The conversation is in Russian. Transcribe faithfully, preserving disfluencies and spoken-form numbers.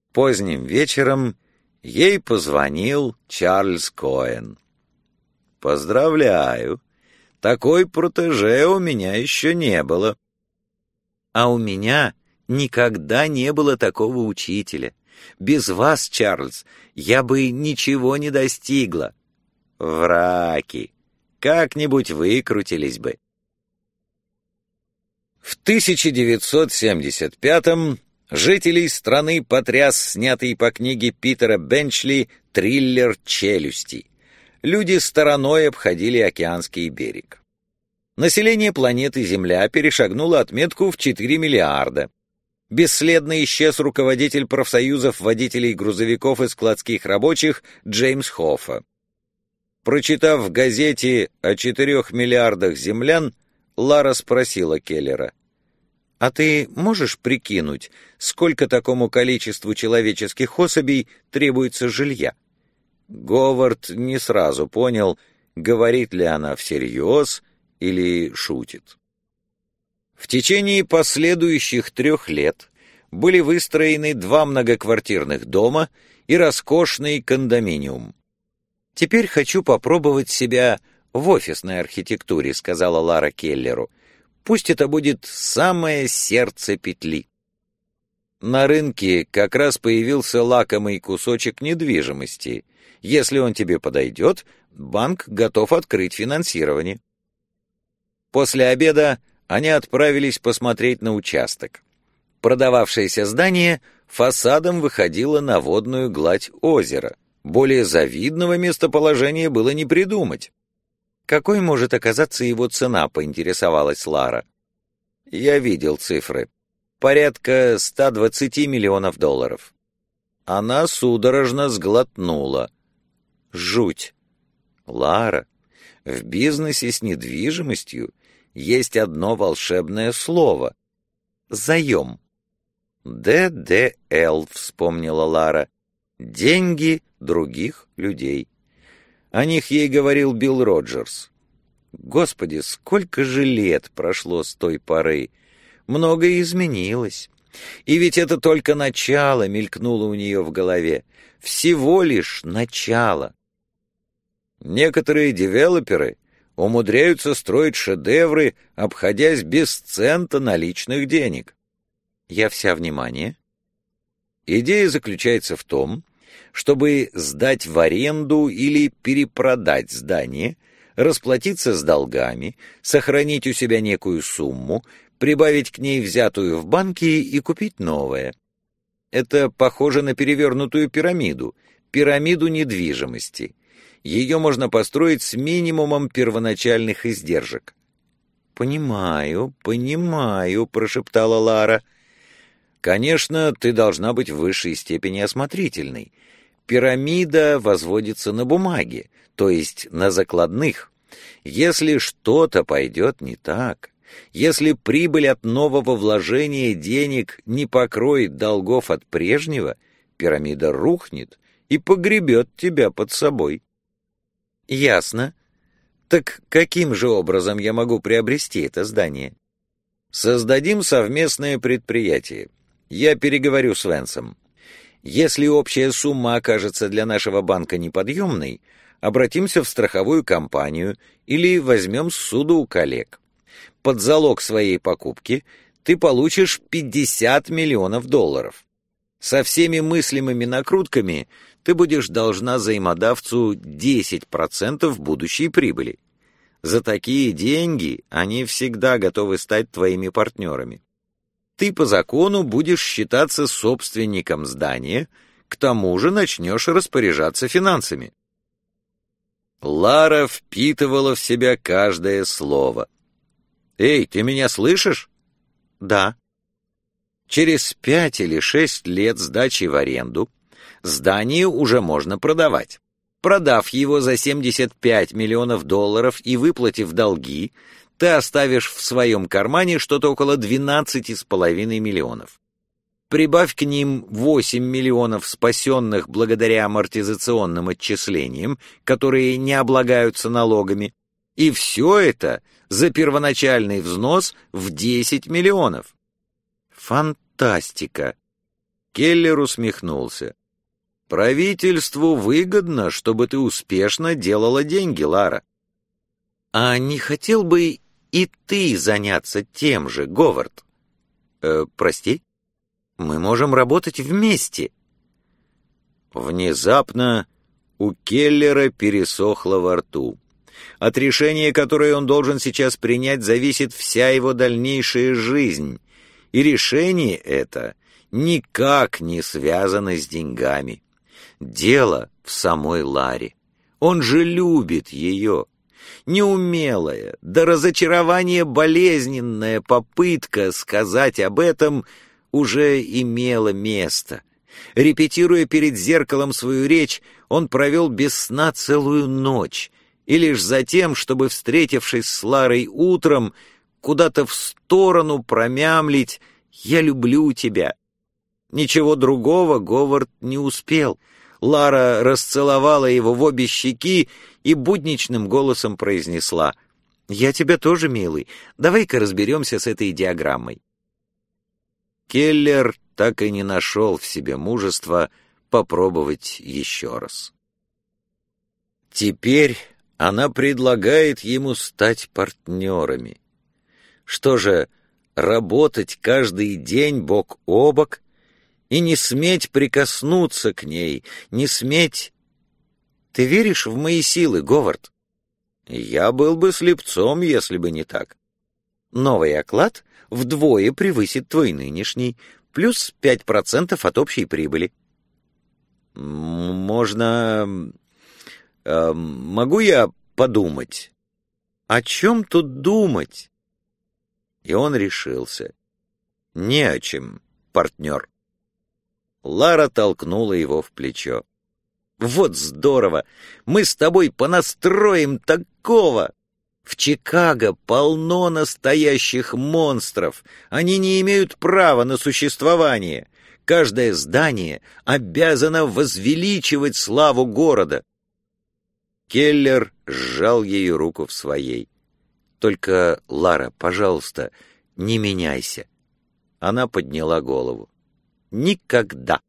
Поздним вечером ей позвонил Чарльз Коэн. «Поздравляю! Такой протеже у меня еще не было». «А у меня никогда не было такого учителя. Без вас, Чарльз, я бы ничего не достигла». «Враки! Как-нибудь выкрутились бы». В тысяча девятьсот семьдесят пятом жителей страны потряс снятый по книге Питера Бенчли триллер «Челюсти». Люди стороной обходили океанский берег. Население планеты Земля перешагнуло отметку в четыре миллиарда. Бесследно исчез руководитель профсоюзов водителей грузовиков и складских рабочих Джеймс Хоффа. Прочитав в газете о четырех миллиардах землян, Лара спросила Келлера: «А ты можешь прикинуть, сколько такому количеству человеческих особей требуется жилья?» Говард не сразу понял, говорит ли она всерьез или шутит. В течение последующих трех лет были выстроены два многоквартирных дома и роскошный кондоминиум. «Теперь хочу попробовать себя в офисной архитектуре», — сказала Лара Келлеру. «Пусть это будет самое сердце петли». На рынке как раз появился лакомый кусочек недвижимости. Если он тебе подойдет, банк готов открыть финансирование. После обеда они отправились посмотреть на участок. Продававшееся здание фасадом выходило на водную гладь озера. Более завидного местоположения было не придумать. «Какой может оказаться его цена?» — поинтересовалась Лара. «Я видел цифры. Порядка ста двадцати миллионов долларов». Она судорожно сглотнула. «Жуть! Лара, в бизнесе с недвижимостью есть одно волшебное слово — заем». «Д Д Л», — вспомнила Лара. «Деньги других людей». О них ей говорил Билл Роджерс. Господи, сколько же лет прошло с той поры! Многое изменилось. И ведь это только начало мелькнуло у нее в голове. Всего лишь начало. Некоторые девелоперы умудряются строить шедевры, обходясь без цента наличных денег. Я вся внимание. Идея заключается в том, чтобы сдать в аренду или перепродать здание, расплатиться с долгами, сохранить у себя некую сумму, прибавить к ней взятую в банке и купить новое. Это похоже на перевернутую пирамиду, пирамиду недвижимости. Ее можно построить с минимумом первоначальных издержек. «Понимаю, понимаю», — прошептала Лара. «Конечно, ты должна быть в высшей степени осмотрительной. Пирамида возводится на бумаге, то есть на закладных. Если что-то пойдет не так, если прибыль от нового вложения денег не покроет долгов от прежнего, пирамида рухнет и погребет тебя под собой». «Ясно. Так каким же образом я могу приобрести это здание?» «Создадим совместное предприятие. Я переговорю с Венсом. Если общая сумма окажется для нашего банка неподъемной, обратимся в страховую компанию или возьмем ссуду у коллег. Под залог своей покупки ты получишь пятьдесят миллионов долларов. Со всеми мыслимыми накрутками ты будешь должна взаимодавцу десять процентов будущей прибыли. За такие деньги они всегда готовы стать твоими партнерами. Ты по закону будешь считаться собственником здания, к тому же начнешь распоряжаться финансами». Лара впитывала в себя каждое слово. «Эй, ты меня слышишь?» «Да». Через пять или шесть лет сдачи в аренду здание уже можно продавать. Продав его за семьдесят пять миллионов долларов и выплатив долги, ты оставишь в своем кармане что-то около двенадцати с половиной миллионов. Прибавь к ним восемь миллионов спасенных благодаря амортизационным отчислениям, которые не облагаются налогами, и все это за первоначальный взнос в десять миллионов. Фантастика! Келлер усмехнулся. «Правительству выгодно, чтобы ты успешно делала деньги, Лара». «А не хотел бы и ты заняться тем же, Говард?» «Э, прости? Мы можем работать вместе». Внезапно у Келлера пересохло во рту. От решения, которое он должен сейчас принять, зависит вся его дальнейшая жизнь. И решение это никак не связано с деньгами. Дело в самой Ларе. Он же любит ее. Неумелая, до разочарования болезненная попытка сказать об этом уже имела место. Репетируя перед зеркалом свою речь, он провел без сна целую ночь, и лишь затем, чтобы, встретившись с Ларой утром, куда-то в сторону промямлить «Я люблю тебя». Ничего другого Говард не успел. Лара расцеловала его в обе щеки и будничным голосом произнесла: «Я тебя тоже, милый. Давай-ка разберемся с этой диаграммой». Келлер так и не нашел в себе мужества попробовать еще раз. Теперь она предлагает ему стать партнерами. Что же, работать каждый день бок о бок и не сметь прикоснуться к ней, не сметь... Ты веришь в мои силы, Говард? Я был бы слепцом, если бы не так. Новый оклад вдвое превысит твой нынешний, плюс пять процентов от общей прибыли. Можно... Э, могу я подумать? О чем тут думать? И он решился. Не о чем, партнер. Лара толкнула его в плечо. «Вот здорово! Мы с тобой понастроим такого! В Чикаго полно настоящих монстров. Они не имеют права на существование. Каждое здание обязано возвеличивать славу города». Келлер сжал ее руку в своей. «Только, Лара, пожалуйста, не меняйся». Она подняла голову. «Никогда».